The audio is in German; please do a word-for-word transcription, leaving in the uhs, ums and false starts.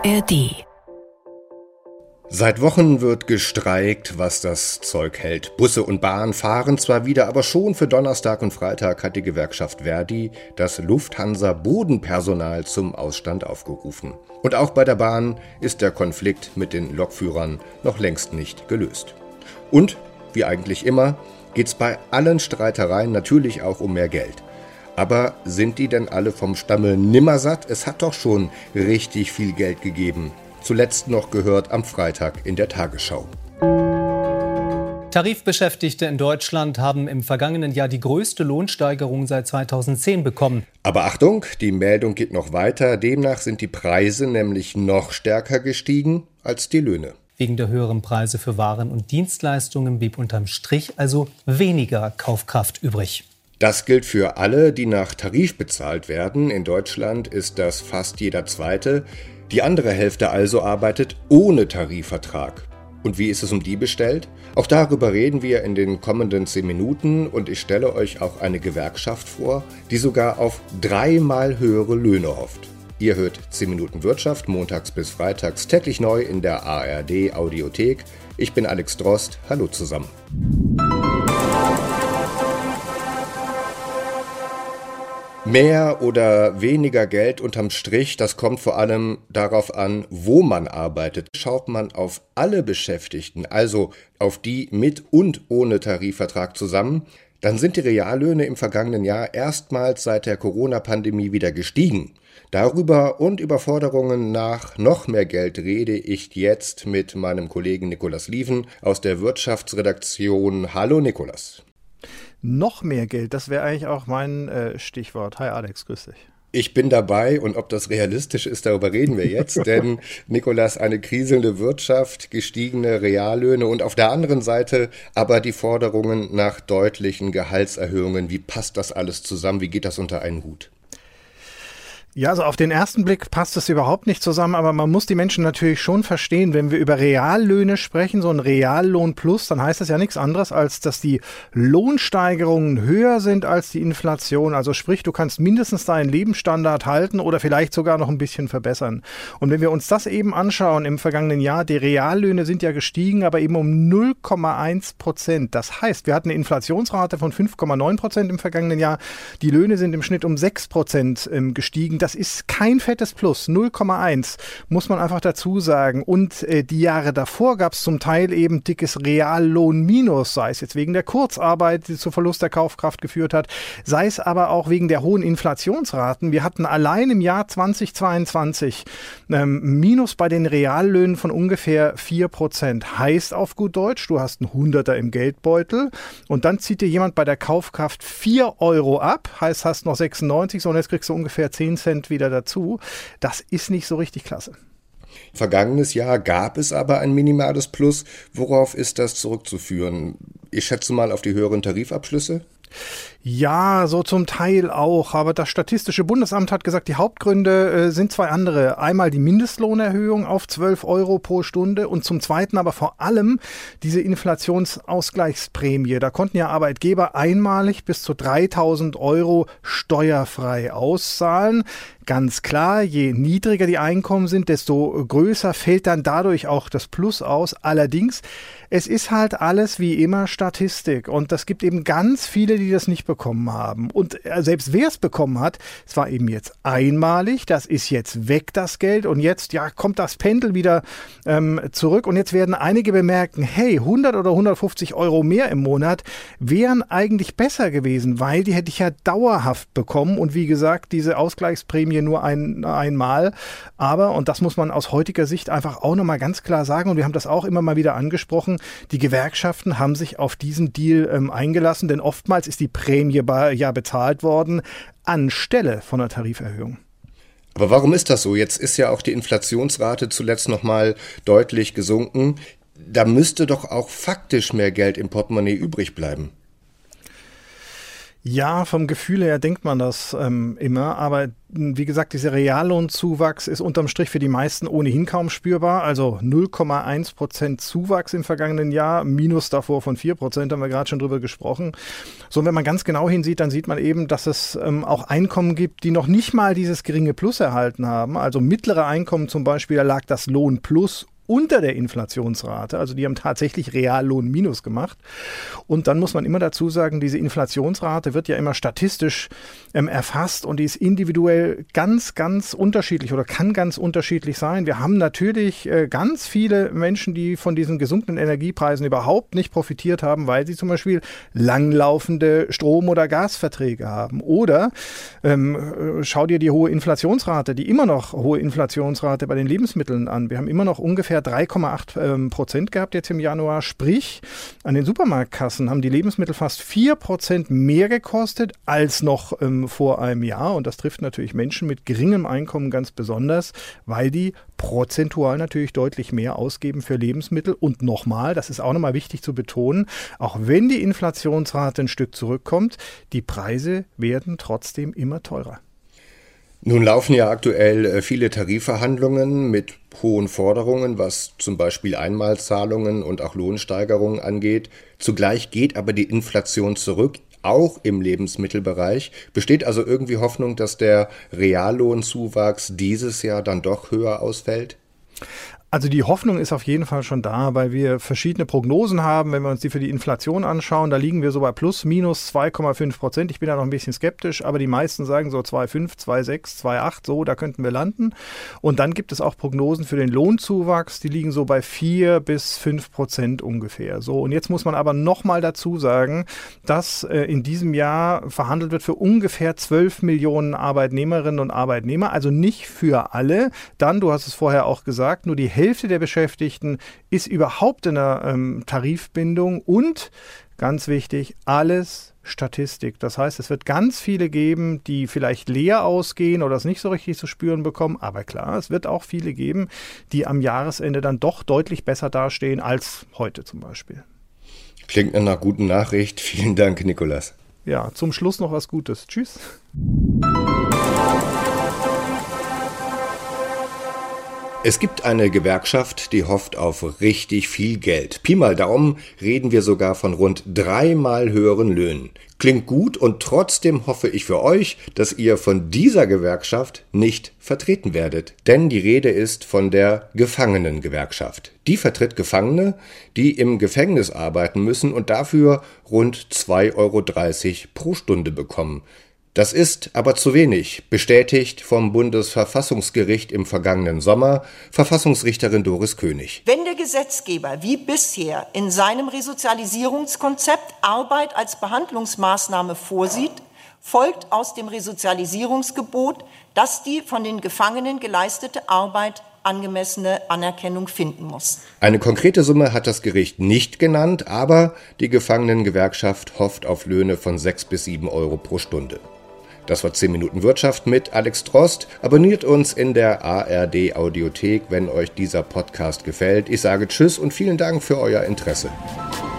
R D. Seit Wochen wird gestreikt, was das Zeug hält. Busse und Bahn fahren zwar wieder, aber schon für Donnerstag und Freitag hat die Gewerkschaft Verdi das Lufthansa-Bodenpersonal zum Ausstand aufgerufen. Und auch bei der Bahn ist der Konflikt mit den Lokführern noch längst nicht gelöst. Und, wie eigentlich immer, geht's bei allen Streitereien natürlich auch um mehr Geld. Aber sind die denn alle vom Stamme nimmersatt? Es hat doch schon richtig viel Geld gegeben. Zuletzt noch gehört am Freitag in der Tagesschau. Tarifbeschäftigte in Deutschland haben im vergangenen Jahr die größte Lohnsteigerung seit zweitausendzehn bekommen. Aber Achtung, die Meldung geht noch weiter. Demnach sind die Preise nämlich noch stärker gestiegen als die Löhne. Wegen der höheren Preise für Waren und Dienstleistungen blieb unterm Strich also weniger Kaufkraft übrig. Das gilt für alle, die nach Tarif bezahlt werden. In Deutschland ist das fast jeder Zweite. Die andere Hälfte also arbeitet ohne Tarifvertrag. Und wie ist es um die bestellt? Auch darüber reden wir in den kommenden zehn Minuten und ich stelle euch auch eine Gewerkschaft vor, die sogar auf dreimal höhere Löhne hofft. Ihr hört zehn Minuten Wirtschaft, montags bis freitags täglich neu in der A R D Audiothek. Ich bin Alex Drost, hallo zusammen. Mehr oder weniger Geld unterm Strich, das kommt vor allem darauf an, wo man arbeitet. Schaut man auf alle Beschäftigten, also auf die mit und ohne Tarifvertrag zusammen, dann sind die Reallöhne im vergangenen Jahr erstmals seit der Corona-Pandemie wieder gestiegen. Darüber und über Forderungen nach noch mehr Geld rede ich jetzt mit meinem Kollegen Nikolaus Lieven aus der Wirtschaftsredaktion. Hallo Nikolaus. Noch mehr Geld, das wäre eigentlich auch mein äh, Stichwort. Hi Alex, grüß dich. Ich bin dabei und ob das realistisch ist, darüber reden wir jetzt. Denn Nikolaus, eine kriselnde Wirtschaft, gestiegene Reallöhne und auf der anderen Seite aber die Forderungen nach deutlichen Gehaltserhöhungen. Wie passt das alles zusammen? Wie geht das unter einen Hut? Ja, also auf den ersten Blick passt es überhaupt nicht zusammen, aber man muss die Menschen natürlich schon verstehen, wenn wir über Reallöhne sprechen, so ein Reallohn plus, dann heißt das ja nichts anderes, als dass die Lohnsteigerungen höher sind als die Inflation. Also sprich, du kannst mindestens deinen Lebensstandard halten oder vielleicht sogar noch ein bisschen verbessern. Und wenn wir uns das eben anschauen im vergangenen Jahr, die Reallöhne sind ja gestiegen, aber eben um null Komma eins Prozent. Das heißt, wir hatten eine Inflationsrate von fünf Komma neun Prozent im vergangenen Jahr. Die Löhne sind im Schnitt um sechs Prozent gestiegen. Das ist kein fettes Plus, null Komma eins, muss man einfach dazu sagen. Und äh, die Jahre davor gab es zum Teil eben dickes Reallohnminus, sei es jetzt wegen der Kurzarbeit, die zu Verlust der Kaufkraft geführt hat, sei es aber auch wegen der hohen Inflationsraten. Wir hatten allein im Jahr zweitausendzweiundzwanzig ähm, Minus bei den Reallöhnen von ungefähr vier Prozent. Heißt auf gut Deutsch, du hast einen Hunderter im Geldbeutel und dann zieht dir jemand bei der Kaufkraft vier Euro ab, heißt hast noch sechsundneunzig, so und jetzt kriegst du ungefähr zehn Cent wieder dazu. Das ist nicht so richtig klasse. Vergangenes Jahr gab es aber ein minimales Plus. Worauf ist das zurückzuführen? Ich schätze mal auf die höheren Tarifabschlüsse? Ja, so zum Teil auch. Aber das Statistische Bundesamt hat gesagt, die Hauptgründe äh, sind zwei andere. Einmal die Mindestlohnerhöhung auf zwölf Euro pro Stunde und zum Zweiten aber vor allem diese Inflationsausgleichsprämie. Da konnten ja Arbeitgeber einmalig bis zu dreitausend Euro steuerfrei auszahlen. Ganz klar, je niedriger die Einkommen sind, desto größer fällt dann dadurch auch das Plus aus. Allerdings, es ist halt alles wie immer Statistik und es gibt eben ganz viele, die das nicht bekommen haben. Und selbst wer es bekommen hat, es war eben jetzt einmalig, das ist jetzt weg, das Geld, und jetzt ja kommt das Pendel wieder ähm, zurück und jetzt werden einige bemerken, hey, hundert oder hundertfünfzig Euro mehr im Monat wären eigentlich besser gewesen, weil die hätte ich ja dauerhaft bekommen und wie gesagt, diese Ausgleichsprämie nur ein, einmal, aber, und das muss man aus heutiger Sicht einfach auch nochmal ganz klar sagen, und wir haben das auch immer mal wieder angesprochen, die Gewerkschaften haben sich auf diesen Deal ähm, eingelassen, denn oftmals ist die Prämie bei, ja bezahlt worden anstelle von einer Tariferhöhung. Aber warum ist das so? Jetzt ist ja auch die Inflationsrate zuletzt nochmal deutlich gesunken. Da müsste doch auch faktisch mehr Geld im Portemonnaie übrig bleiben. Ja, vom Gefühl her denkt man das ähm, immer, aber wie gesagt, dieser Reallohnzuwachs ist unterm Strich für die meisten ohnehin kaum spürbar. Also null Komma eins Prozent Zuwachs im vergangenen Jahr, minus davor von vier Prozent, haben wir gerade schon drüber gesprochen. So, und wenn man ganz genau hinsieht, dann sieht man eben, dass es ähm, auch Einkommen gibt, die noch nicht mal dieses geringe Plus erhalten haben. Also mittlere Einkommen zum Beispiel, da lag das Lohnplus unter der Inflationsrate, also die haben tatsächlich Reallohn minus gemacht. Und dann muss man immer dazu sagen, diese Inflationsrate wird ja immer statistisch ähm, erfasst und die ist individuell ganz, ganz unterschiedlich oder kann ganz unterschiedlich sein. Wir haben natürlich äh, ganz viele Menschen, die von diesen gesunkenen Energiepreisen überhaupt nicht profitiert haben, weil sie zum Beispiel langlaufende Strom- oder Gasverträge haben. Oder ähm, schau dir die hohe Inflationsrate, die immer noch hohe Inflationsrate bei den Lebensmitteln an. Wir haben immer noch ungefähr drei Komma acht Prozent gehabt jetzt im Januar. Sprich, an den Supermarktkassen haben die Lebensmittel fast vier Prozent mehr gekostet als noch ähm, vor einem Jahr. Und das trifft natürlich Menschen mit geringem Einkommen ganz besonders, weil die prozentual natürlich deutlich mehr ausgeben für Lebensmittel. Und nochmal, das ist auch nochmal wichtig zu betonen, auch wenn die Inflationsrate ein Stück zurückkommt, die Preise werden trotzdem immer teurer. Nun laufen ja aktuell viele Tarifverhandlungen mit hohen Forderungen, was zum Beispiel Einmalzahlungen und auch Lohnsteigerungen angeht. Zugleich geht aber die Inflation zurück, auch im Lebensmittelbereich. Besteht also irgendwie Hoffnung, dass der Reallohnzuwachs dieses Jahr dann doch höher ausfällt? Also die Hoffnung ist auf jeden Fall schon da, weil wir verschiedene Prognosen haben. Wenn wir uns die für die Inflation anschauen, da liegen wir so bei plus, minus zwei Komma fünf Prozent. Ich bin da noch ein bisschen skeptisch, aber die meisten sagen so zwei Komma fünf, zwei Komma sechs, zwei Komma acht, so, da könnten wir landen. Und dann gibt es auch Prognosen für den Lohnzuwachs, die liegen so bei vier bis fünf Prozent ungefähr. So, und jetzt muss man aber nochmal dazu sagen, dass äh, in diesem Jahr verhandelt wird für ungefähr zwölf Millionen Arbeitnehmerinnen und Arbeitnehmer, also nicht für alle. Dann, du hast es vorher auch gesagt, nur die Hälfte der Beschäftigten ist überhaupt in einer ähm, Tarifbindung und, ganz wichtig, alles Statistik. Das heißt, es wird ganz viele geben, die vielleicht leer ausgehen oder es nicht so richtig zu spüren bekommen. Aber klar, es wird auch viele geben, die am Jahresende dann doch deutlich besser dastehen als heute zum Beispiel. Klingt nach einer guten Nachricht. Vielen Dank, Nikolas. Ja, zum Schluss noch was Gutes. Tschüss. Es gibt eine Gewerkschaft, die hofft auf richtig viel Geld. Pi mal Daumen reden wir sogar von rund dreimal höheren Löhnen. Klingt gut und trotzdem hoffe ich für euch, dass ihr von dieser Gewerkschaft nicht vertreten werdet. Denn die Rede ist von der Gefangenengewerkschaft. Die vertritt Gefangene, die im Gefängnis arbeiten müssen und dafür rund zwei Euro dreißig pro Stunde bekommen. Das ist aber zu wenig, bestätigt vom Bundesverfassungsgericht im vergangenen Sommer Verfassungsrichterin Doris König. Wenn der Gesetzgeber wie bisher in seinem Resozialisierungskonzept Arbeit als Behandlungsmaßnahme vorsieht, folgt aus dem Resozialisierungsgebot, dass die von den Gefangenen geleistete Arbeit angemessene Anerkennung finden muss. Eine konkrete Summe hat das Gericht nicht genannt, aber die Gefangenengewerkschaft hofft auf Löhne von sechs bis sieben Euro pro Stunde. Das war zehn Minuten Wirtschaft mit Alex Trost. Abonniert uns in der A R D Audiothek, wenn euch dieser Podcast gefällt. Ich sage Tschüss und vielen Dank für euer Interesse.